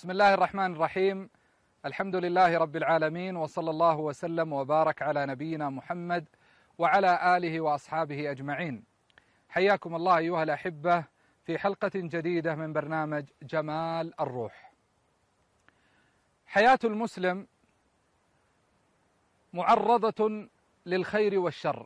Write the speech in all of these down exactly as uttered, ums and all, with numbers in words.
بسم الله الرحمن الرحيم. الحمد لله رب العالمين، وصلى الله وسلم وبارك على نبينا محمد وعلى آله وأصحابه أجمعين. حياكم الله أيها الأحبة في حلقة جديدة من برنامج جمال الروح. حياة المسلم معرضة للخير والشر،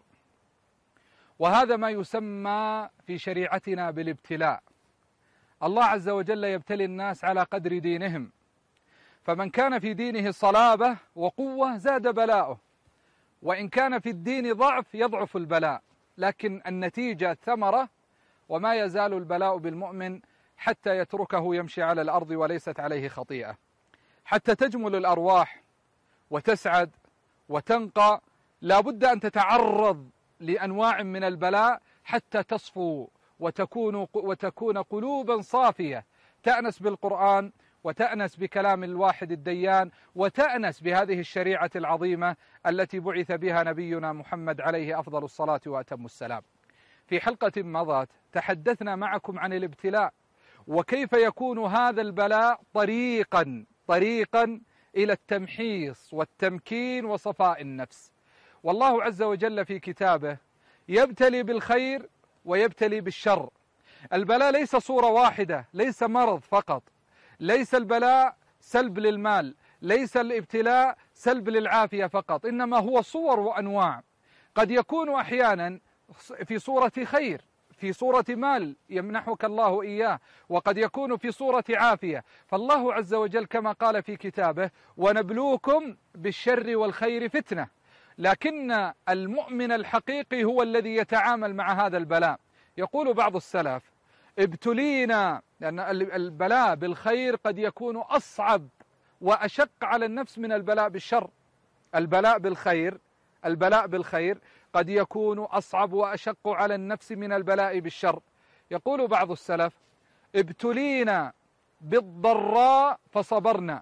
وهذا ما يسمى في شريعتنا بالابتلاء. الله عز وجل يبتلي الناس على قدر دينهم، فمن كان في دينه صلابة وقوة زاد بلاؤه، وإن كان في الدين ضعف يضعف البلاء، لكن النتيجة الثمرة، وما يزال البلاء بالمؤمن حتى يتركه يمشي على الأرض وليست عليه خطيئة. حتى تجمل الأرواح وتسعد وتنقى لا بد أن تتعرض لأنواع من البلاء حتى تصفو وتكون وتكون قلوبا صافية، تأنس بالقرآن وتأنس بكلام الواحد الديان وتأنس بهذه الشريعة العظيمة التي بعث بها نبينا محمد عليه أفضل الصلاة وأتم السلام. في حلقة مضت تحدثنا معكم عن الابتلاء، وكيف يكون هذا البلاء طريقا طريقا إلى التمحيص والتمكين وصفاء النفس. والله عز وجل في كتابه يبتلي بالخير ويبتلي بالشر. البلاء ليس صورة واحدة، ليس مرض فقط، ليس البلاء سلب للمال، ليس الابتلاء سلب للعافية فقط، إنما هو صور وأنواع. قد يكون أحيانا في صورة خير، في صورة مال يمنحك الله إياه، وقد يكون في صورة عافية. فالله عز وجل كما قال في كتابه: ونبلوكم بالشر والخير فتنة. لكن المؤمن الحقيقي هو الذي يتعامل مع هذا البلاء. يقول بعض السلف: ابتلينا، لأن البلاء بالخير قد يكون أصعب وأشق على النفس من البلاء بالشر. البلاء بالخير البلاء بالخير قد يكون أصعب وأشق على النفس من البلاء بالشر. يقول بعض السلف: ابتلينا بالضراء فصبرنا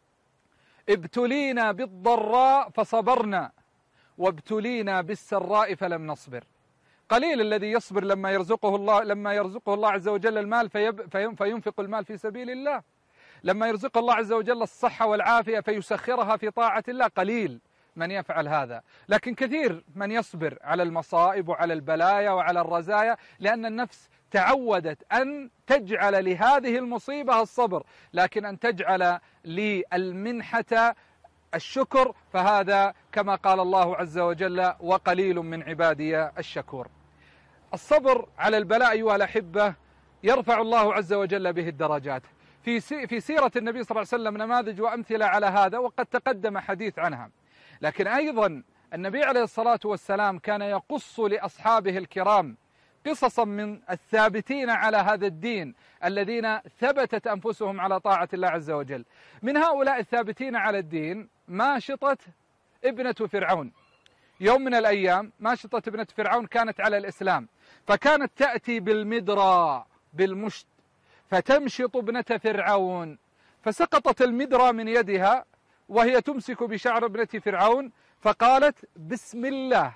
ابتلينا بالضراء فصبرنا وابتلينا بالسراء فلم نصبر. قليل الذي يصبر لما يرزقه الله لما يرزقه الله عز وجل المال فيب فينفق المال في سبيل الله، لما يرزق الله عز وجل الصحة والعافية فيسخرها في طاعة الله. قليل من يفعل هذا، لكن كثير من يصبر على المصائب وعلى البلايا وعلى الرزايا، لأن النفس تعودت أن تجعل لهذه المصيبة الصبر، لكن أن تجعل للمنحة الشكر، فهذا كما قال الله عز وجل: وقليل من عبادي الشكور. الصبر على البلاء أيها الأحبة يرفع الله عز وجل به الدرجات. في في سيرة النبي صلى الله عليه وسلم نماذج وأمثلة على هذا، وقد تقدم حديث عنها. لكن أيضا النبي عليه الصلاة والسلام كان يقص لأصحابه الكرام قصصا من الثابتين على هذا الدين الذين ثبتت أنفسهم على طاعة الله عز وجل. من هؤلاء الثابتين على الدين ماشطة ابنة فرعون. يوم من الأيام ماشطة ابنة فرعون كانت على الإسلام، فكانت تأتي بالمدرى بالمشط فتمشط ابنة فرعون، فسقطت المدرى من يدها وهي تمسك بشعر ابنة فرعون، فقالت: بسم الله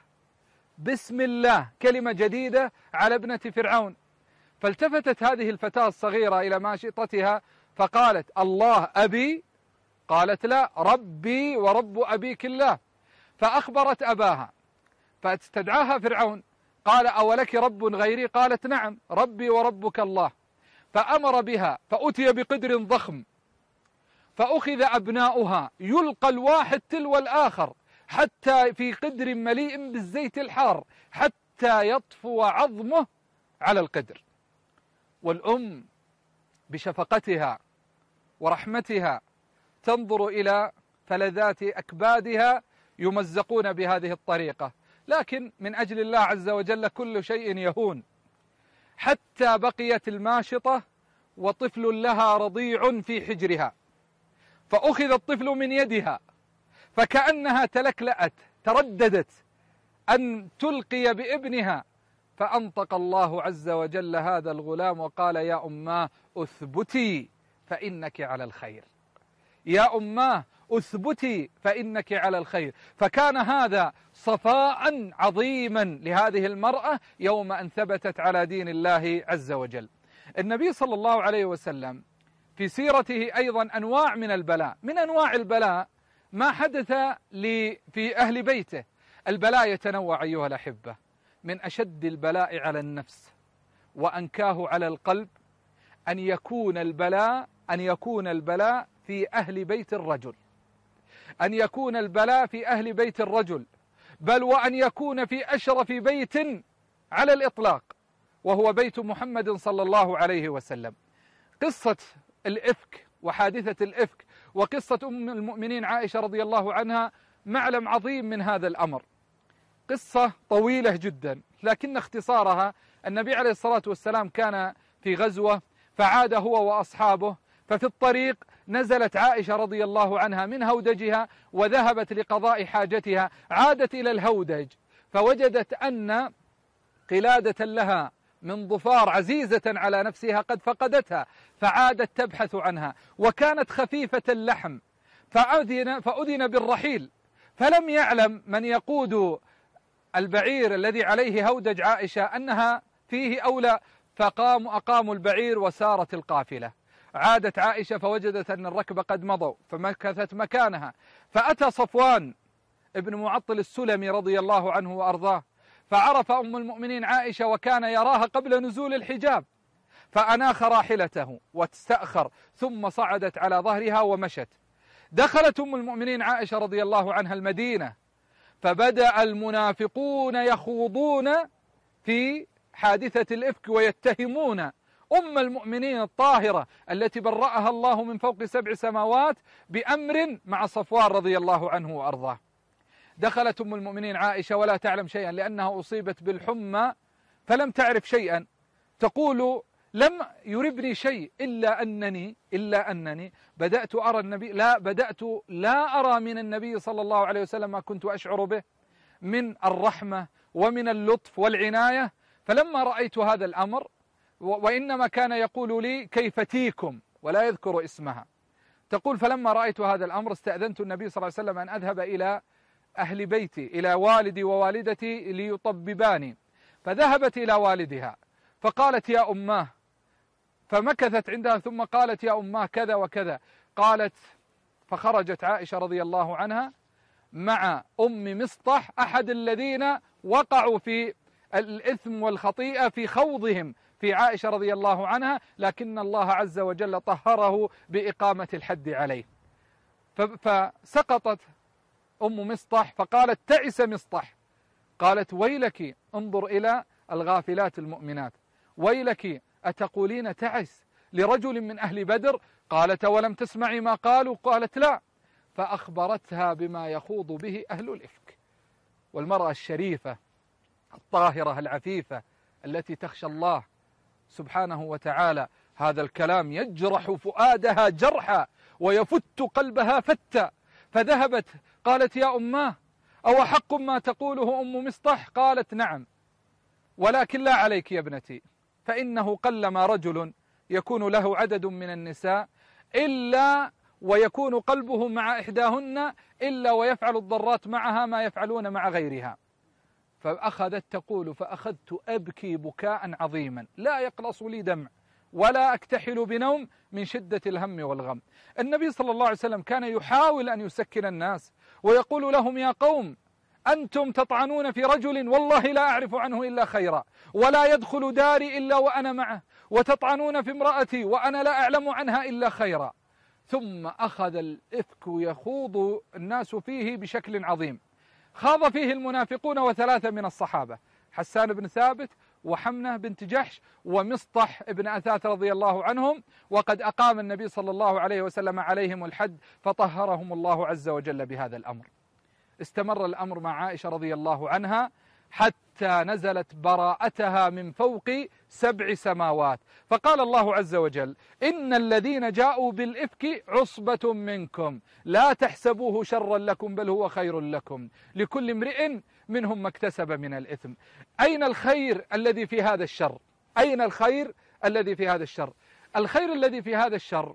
بسم الله، كلمة جديدة على ابنة فرعون. فالتفتت هذه الفتاة الصغيرة إلى ماشطتها فقالت: الله أبي؟ قالت: لا، ربي ورب أبيك الله. فأخبرت أباها، فاستدعاها فرعون، قال: أولك رب غيري؟ قالت: نعم، ربي وربك الله. فأمر بها، فأتي بقدر ضخم، فأخذ أبناؤها يلقى الواحد تلو الآخر حتى في قدر مليء بالزيت الحار حتى يطفو عظمه على القدر. والأم بشفقتها ورحمتها تنظر إلى فلذات أكبادها يمزقون بهذه الطريقة، لكن من أجل الله عز وجل كل شيء يهون، حتى بقيت الماشطة وطفل لها رضيع في حجرها. فأخذ الطفل من يدها، فكأنها تلكلأت ترددت أن تلقي بابنها، فأنطق الله عز وجل هذا الغلام وقال: يا أماه أثبتي فإنك على الخير، يا أماه أثبتي فإنك على الخير. فكان هذا صفاء عظيما لهذه المرأة يوم أن ثبتت على دين الله عز وجل. النبي صلى الله عليه وسلم في سيرته أيضا أنواع من البلاء. من أنواع البلاء ما حدث في أهل بيته. البلاء يتنوع أيها الأحبة، من أشد البلاء على النفس وأنكاه على القلب أن يكون البلاء أن يكون البلاء في أهل بيت الرجل، أن يكون البلاء في أهل بيت الرجل، بل وأن يكون في أشرف بيت على الإطلاق، وهو بيت محمد صلى الله عليه وسلم. قصة الإفك وحادثة الإفك وقصة أم المؤمنين عائشة رضي الله عنها معلم عظيم من هذا الأمر. قصة طويلة جدا، لكن اختصارها النبي عليه الصلاة والسلام كان في غزوة، فعاد هو وأصحابه، ففي الطريق نزلت عائشة رضي الله عنها من هودجها وذهبت لقضاء حاجتها. عادت إلى الهودج فوجدت أن قلادة لها من ظفار عزيزة على نفسها قد فقدتها، فعادت تبحث عنها، وكانت خفيفة اللحم، فأذن, فأذن بالرحيل، فلم يعلم من يقود البعير الذي عليه هودج عائشة أنها فيه أو لا، فقاموا أقاموا البعير وسارت القافلة. عادت عائشة فوجدت أن الركب قد مضوا، فمكثت مكانها، فأتى صفوان ابن معطل السلمي رضي الله عنه وأرضاه، فعرف أم المؤمنين عائشة وكان يراها قبل نزول الحجاب، فأناخ راحلته واستأخر، ثم صعدت على ظهرها ومشت. دخلت أم المؤمنين عائشة رضي الله عنها المدينة، فبدأ المنافقون يخوضون في حادثة الإفك ويتهمون أم المؤمنين الطاهرة التي برأها الله من فوق سبع سماوات بأمر مع صفوان رضي الله عنه وأرضاه. دخلت أم المؤمنين عائشة ولا تعلم شيئا لأنها أصيبت بالحمى، فلم تعرف شيئا، تقول لم يربني شيء إلا أنني إلا أنني بدأت أرى النبي لا بدأت لا أرى من النبي صلى الله عليه وسلم ما كنت أشعر به من الرحمة ومن اللطف والعناية، فلما رأيت هذا الأمر، وإنما كان يقول لي كيف تيكم ولا يذكر اسمها، تقول فلما رأيت هذا الأمر استأذنت النبي صلى الله عليه وسلم أن أذهب إلى أهل بيتي إلى والدي ووالدتي ليطبباني، فذهبت إلى والدها فقالت يا أماه، فمكثت عندها ثم قالت يا أماه كذا وكذا، قالت فخرجت عائشة رضي الله عنها مع أم مصطح أحد الذين وقعوا في الإثم والخطيئة في خوضهم في عائشة رضي الله عنها، لكن الله عز وجل طهره بإقامة الحد عليه. فسقطت أم مصطح فقالت تعس مصطح، قالت ويلك انظر إلى الغافلات المؤمنات، ويلك أتقولين تعس لرجل من أهل بدر؟ قالت ولم تسمعي ما قالوا؟ قالت لا. فأخبرتها بما يخوض به أهل الإفك. والمرأة الشريفة الطاهرة العفيفة التي تخشى الله سبحانه وتعالى هذا الكلام يجرح فؤادها جرحا ويفت قلبها فتا، فذهبت قالت يا أماه أو حق ما تقوله أم مصطح؟ قالت نعم، ولكن لا عليك يا ابنتي، فإنه قلما رجل يكون له عدد من النساء إلا ويكون قلبه مع إحداهن إلا ويفعل الضرات معها ما يفعلون مع غيرها. فأخذت تقول فأخذت أبكي بكاء عظيما لا يقلص لي دمع ولا أكتحل بنوم من شدة الهم والغم. النبي صلى الله عليه وسلم كان يحاول أن يسكن الناس ويقول لهم يا قوم أنتم تطعنون في رجل والله لا أعرف عنه إلا خيرا، ولا يدخل داري إلا وأنا معه، وتطعنون في امرأتي وأنا لا أعلم عنها إلا خيرا. ثم أخذ الإفك يخوض الناس فيه بشكل عظيم، خاض فيه المنافقون وثلاثة من الصحابة، حسان بن ثابت وحمنة بنت جحش ومصطح بن أثاث رضي الله عنهم، وقد أقام النبي صلى الله عليه وسلم عليهم الحد فطهرهم الله عز وجل بهذا الأمر. استمر الأمر مع عائشة رضي الله عنها حتى نزلت براءتها من فوق سبع سماوات، فقال الله عز وجل إن الذين جاءوا بالإفك عصبة منكم لا تحسبوه شرا لكم بل هو خير لكم لكل امرئ منهم ما اكتسب من الإثم. أين الخير الذي في هذا الشر؟ أين الخير الذي في هذا الشر؟ الخير الذي في هذا الشر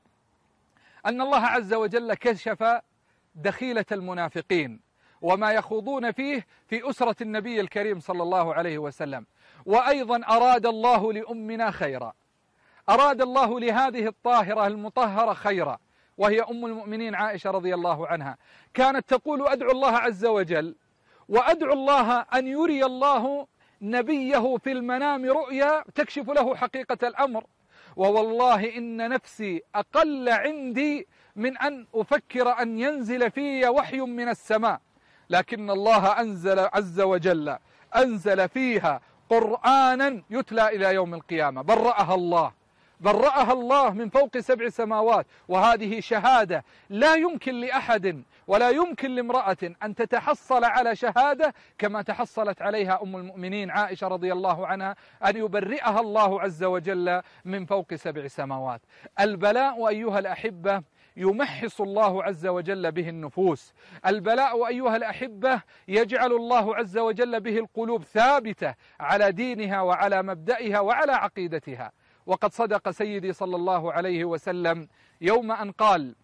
أن الله عز وجل كشف دخيلة المنافقين وما يخوضون فيه في أسرة النبي الكريم صلى الله عليه وسلم. وأيضا أراد الله لأمنا خيرا، أراد الله لهذه الطاهرة المطهرة خيرا، وهي أم المؤمنين عائشة رضي الله عنها، كانت تقول أدعو الله عز وجل وأدعو الله أن يري الله نبيه في المنام رؤيا تكشف له حقيقة الأمر، ووالله إن نفسي أقل عندي من أن أفكر أن ينزل في وحي من السماء، لكن الله أنزل عز وجل أنزل فيها قرآنا يتلى إلى يوم القيامة. برأها الله برأها الله من فوق سبع سماوات، وهذه شهادة لا يمكن لأحد ولا يمكن لامرأة أن تتحصل على شهادة كما تحصلت عليها أم المؤمنين عائشة رضي الله عنها، أن يبرئها الله عز وجل من فوق سبع سماوات. البلاء أيها الأحبة يمحص الله عز وجل به النفوس، البلاء أيها الأحبة يجعل الله عز وجل به القلوب ثابتة على دينها وعلى مبدئها وعلى عقيدتها. وقد صدق سيدي صلى الله عليه وسلم يوم أن قال: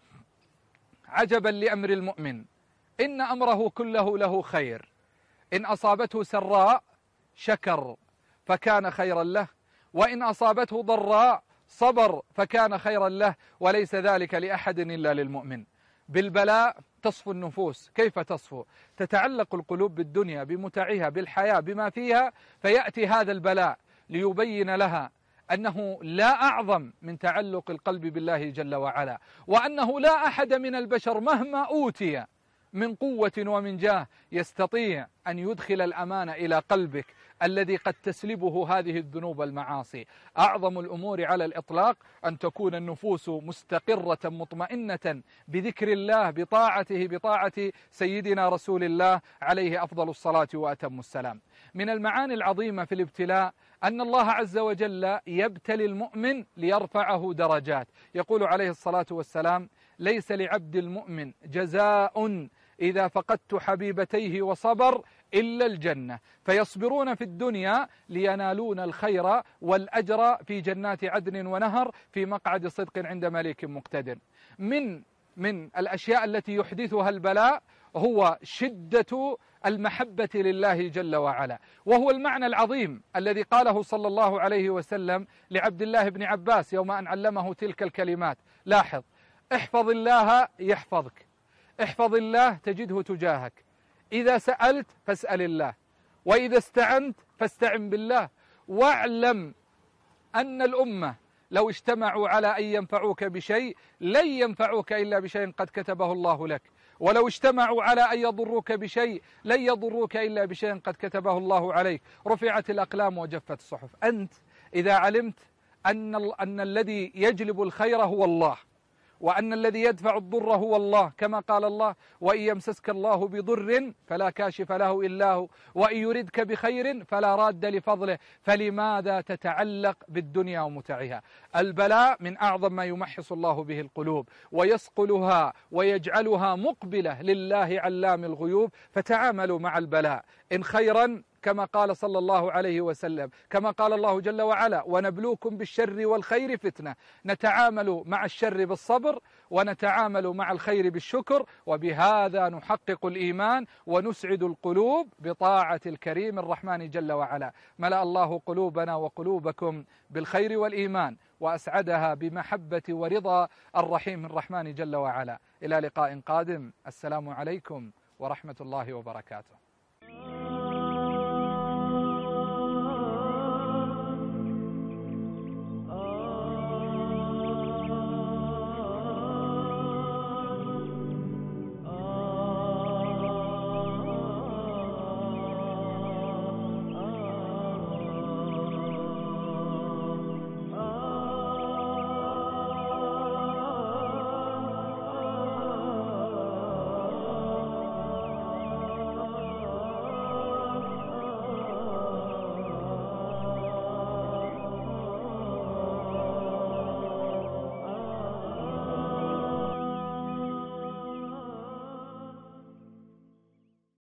عجبا لأمر المؤمن إن أمره كله له خير، إن أصابته سراء شكر فكان خيرا له، وإن أصابته ضراء صبر فكان خيرا له، وليس ذلك لأحد إلا للمؤمن. بالبلاء تصفو النفوس. كيف تصفو؟ تتعلق القلوب بالدنيا بمتعها بالحياة بما فيها، فيأتي هذا البلاء ليبين لها أنه لا أعظم من تعلق القلب بالله جل وعلا، وأنه لا أحد من البشر مهما أوتي من قوة ومن جاه يستطيع أن يدخل الأمان إلى قلبك الذي قد تسلبه هذه الذنوب والمعاصي. أعظم الأمور على الإطلاق أن تكون النفوس مستقرة مطمئنة بذكر الله بطاعته بطاعة سيدنا رسول الله عليه أفضل الصلاة وأتم السلام. من المعاني العظيمة في الابتلاء أن الله عز وجل يبتلي المؤمن ليرفعه درجات. يقول عليه الصلاة والسلام: ليس لعبد المؤمن جزاء إذا فقدت حبيبتيه وصبر إلا الجنة، فيصبرون في الدنيا لينالون الخير والأجر في جنات عدن ونهر في مقعد صدق عند مليك مقتدر. من من الأشياء التي يحدثها البلاء هو شدة المحبة لله جل وعلا، وهو المعنى العظيم الذي قاله صلى الله عليه وسلم لعبد الله بن عباس يوم أن علمه تلك الكلمات. لاحظ: احفظ الله يحفظك، احفظ الله تجده تجاهك، إذا سألت فاسأل الله، وإذا استعنت فاستعن بالله، واعلم أن الأمة لو اجتمعوا على أن ينفعوك بشيء لن ينفعوك إلا بشيء قد كتبه الله لك، ولو اجتمعوا على أن يضروك بشيء لن يضروك إلا بشيء قد كتبه الله عليك. رفعت الأقلام وجفت الصحف. أنت إذا علمت أن, أن الذي يجلب الخير هو الله، وأن الذي يدفع الضر هو الله، كما قال الله: وإن يمسسك الله بضر فلا كاشف له إلا هو، وإن يردك بخير فلا راد لفضله، فلماذا تتعلق بالدنيا ومتعها؟ البلاء من أعظم ما يمحص الله به القلوب ويصقلها ويجعلها مقبلة لله علام الغيوب. فتعاملوا مع البلاء إن خيرا كما قال صلى الله عليه وسلم، كما قال الله جل وعلا: ونبلوكم بالشر والخير فتنة. نتعامل مع الشر بالصبر ونتعامل مع الخير بالشكر، وبهذا نحقق الإيمان ونسعد القلوب بطاعة الكريم الرحمن جل وعلا. ملأ الله قلوبنا وقلوبكم بالخير والإيمان، وأسعدها بمحبة ورضا الرحيم الرحمن جل وعلا. إلى لقاء قادم. السلام عليكم ورحمة الله وبركاته.